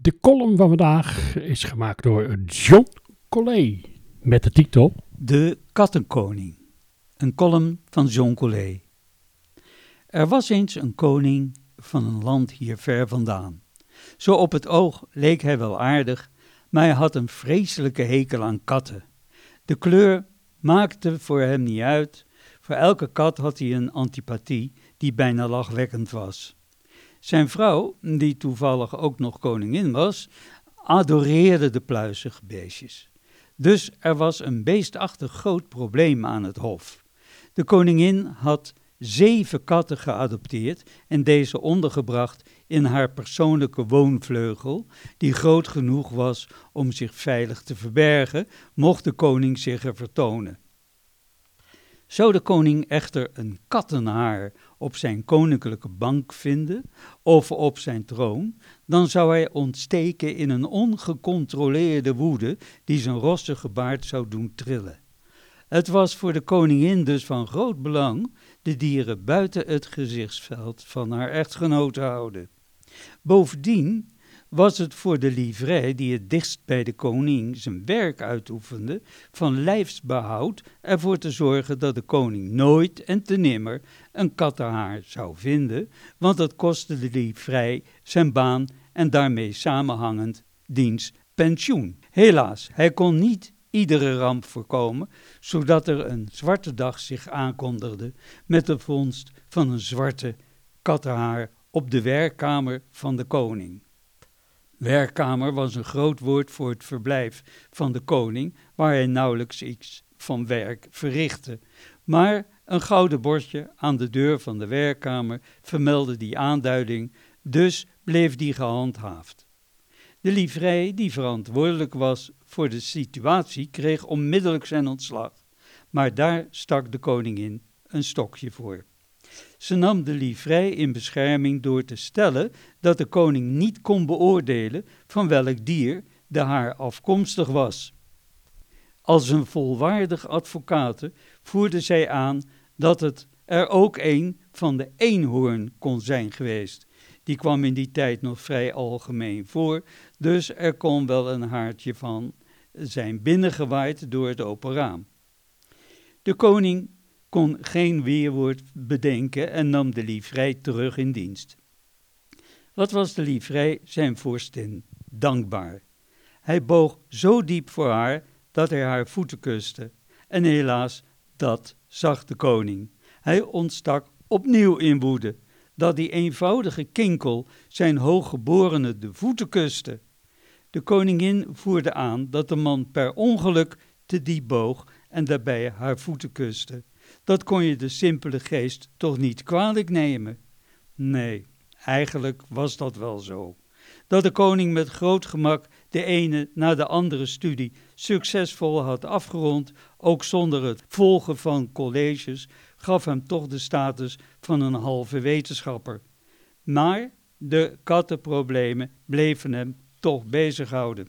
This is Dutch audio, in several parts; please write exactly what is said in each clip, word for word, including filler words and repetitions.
De column van vandaag is gemaakt door John Collet met de titel De Kattenkoning, een column van John Collet. Er was eens een koning van een land hier ver vandaan. Zo op het oog leek hij wel aardig, maar hij had een vreselijke hekel aan katten. De kleur maakte voor hem niet uit, voor elke kat had hij een antipathie die bijna lachwekkend was. Zijn vrouw, die toevallig ook nog koningin was, adoreerde de pluizige beestjes. Dus er was een beestachtig groot probleem aan het hof. De koningin had zeven katten geadopteerd en deze ondergebracht in haar persoonlijke woonvleugel, die groot genoeg was om zich veilig te verbergen, mocht de koning zich er vertonen. Zou de koning echter een kattenhaar op zijn koninklijke bank vinden of op zijn troon, dan zou hij ontsteken in een ongecontroleerde woede die zijn rossige baard zou doen trillen. Het was voor de koningin dus van groot belang de dieren buiten het gezichtsveld van haar echtgenoot te houden. Bovendien was het voor de livrei die het dichtst bij de koning zijn werk uitoefende, van lijfsbehoud ervoor te zorgen dat de koning nooit en te nimmer een kattenhaar zou vinden, want dat kostte de livrei zijn baan en daarmee samenhangend diens pensioen. Helaas, hij kon niet iedere ramp voorkomen, zodat er een zwarte dag zich aankondigde met de vondst van een zwarte kattenhaar op de werkkamer van de koning. Werkkamer was een groot woord voor het verblijf van de koning, waar hij nauwelijks iets van werk verrichtte. Maar een gouden bordje aan de deur van de werkkamer vermeldde die aanduiding, dus bleef die gehandhaafd. De livrei, die verantwoordelijk was voor de situatie, kreeg onmiddellijk zijn ontslag, maar daar stak de koningin een stokje voor. Ze nam de livrei in bescherming door te stellen dat de koning niet kon beoordelen van welk dier de haar afkomstig was. Als een volwaardig advocate voerde zij aan dat het er ook een van de eenhoorn kon zijn geweest. Die kwam in die tijd nog vrij algemeen voor, dus er kon wel een haartje van zijn binnengewaaid door het open raam. De koning kon geen weerwoord bedenken en nam de livrei terug in dienst. Wat was de livrei zijn vorstin dankbaar. Hij boog zo diep voor haar dat hij haar voeten kuste. En helaas, dat zag de koning. Hij ontstak opnieuw in woede, dat die eenvoudige kinkel zijn hooggeborene de voeten kuste. De koningin voerde aan dat de man per ongeluk te diep boog en daarbij haar voeten kuste. Dat kon je de simpele geest toch niet kwalijk nemen? Nee, eigenlijk was dat wel zo. Dat de koning met groot gemak de ene na de andere studie succesvol had afgerond, ook zonder het volgen van colleges, gaf hem toch de status van een halve wetenschapper. Maar de kattenproblemen bleven hem toch bezighouden.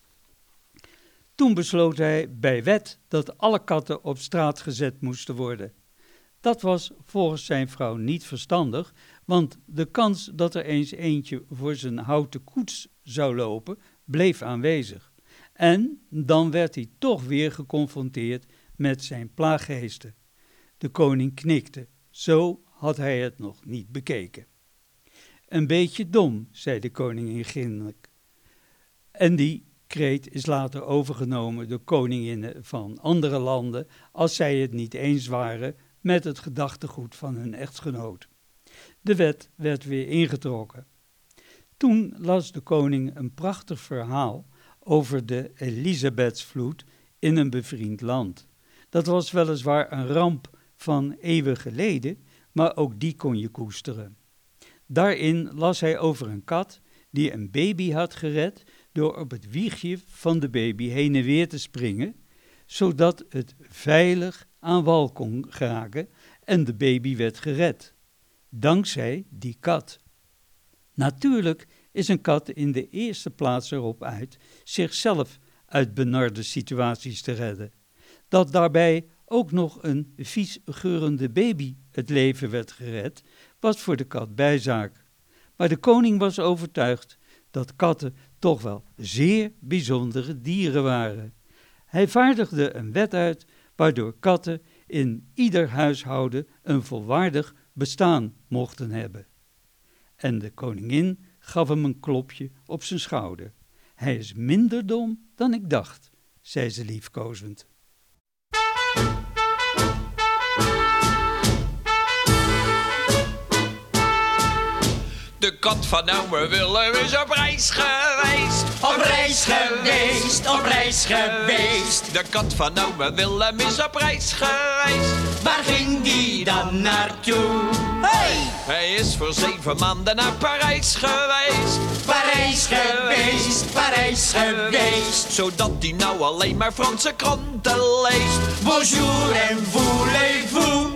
Toen besloot hij bij wet dat alle katten op straat gezet moesten worden. Dat was volgens zijn vrouw niet verstandig, want de kans dat er eens eentje voor zijn houten koets zou lopen, bleef aanwezig. En dan werd hij toch weer geconfronteerd met zijn plaaggeesten. De koning knikte, zo had hij het nog niet bekeken. Een beetje dom, zei de koningin vriendelijk. En die kreet is later overgenomen door koninginnen van andere landen, als zij het niet eens waren met het gedachtegoed van hun echtgenoot. De wet werd weer ingetrokken. Toen las de koning een prachtig verhaal over de Elisabethsvloed in een bevriend land. Dat was weliswaar een ramp van eeuwen geleden, maar ook die kon je koesteren. Daarin las hij over een kat die een baby had gered door op het wiegje van de baby heen en weer te springen, zodat het veilig aan wal kon geraken en de baby werd gered. Dankzij die kat. Natuurlijk is een kat in de eerste plaats erop uit zichzelf uit benarde situaties te redden. Dat daarbij ook nog een vies geurende baby het leven werd gered, was voor de kat bijzaak. Maar de koning was overtuigd dat katten toch wel zeer bijzondere dieren waren. Hij vaardigde een wet uit waardoor katten in ieder huishouden een volwaardig bestaan mochten hebben. En de koningin gaf hem een klopje op zijn schouder. Hij is minder dom dan ik dacht, zei ze liefkozend. De kat van ome Willem is op reis geweest. Op reis geweest, op reis geweest. De kat van ome Willem is op reis geweest. Waar ging die dan naartoe? Hey! Hij is voor zeven maanden naar Parijs geweest. Parijs geweest, Parijs geweest. Zodat hij nou alleen maar Franse kranten leest. Bonjour en voulez-vous.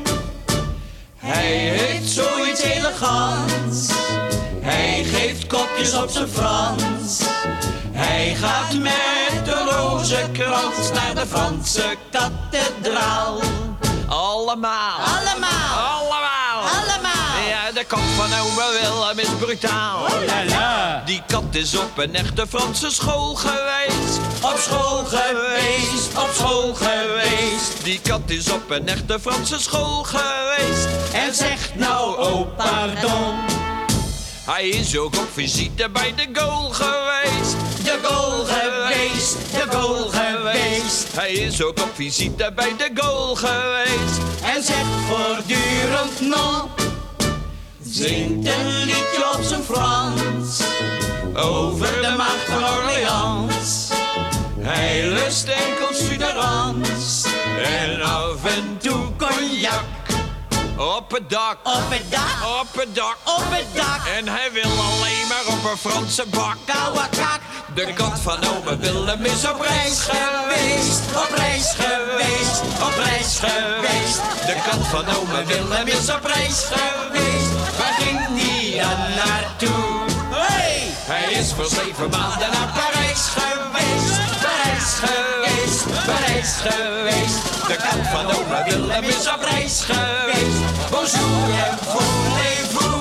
Hij heeft zoiets elegants. Hij geeft kopjes op zijn Frans. Hij gaat met de rozenkrans naar de Franse kathedraal. Allemaal. Allemaal. Allemaal. Allemaal. Ja, de kat van ome Willem is brutaal. Oh la la. Die kat is op een echte Franse school geweest. Op school geweest, op school geweest. Die kat is op een echte Franse school geweest. En zegt nou, oh pardon. Hij is ook op visite bij de Gaulle geweest. De Gaulle geweest, de Gaulle geweest. Hij is ook op visite bij de Gaulle geweest. En zegt voortdurend non. Zingt een liedje op zijn Frans. Over de macht van Orléans. Hij lust enkel suderans. En af en toe cognac. Op het dak, Op het dak, op het dak, op het dak. en hij wil alleen maar op een Franse bak. Kauwakak. De kat van ome Willem is op reis Geweest, op reis geweest, op reis geweest. De kat van ome Willem is op reis geweest. Waar ging die dan naartoe? Hey! Hij is voor zeven maanden naar Parijs geweest, Parijs geweest, Parijs geweest. De kat van ome Willem is op reis geweest. Bonjour en voulez-vous.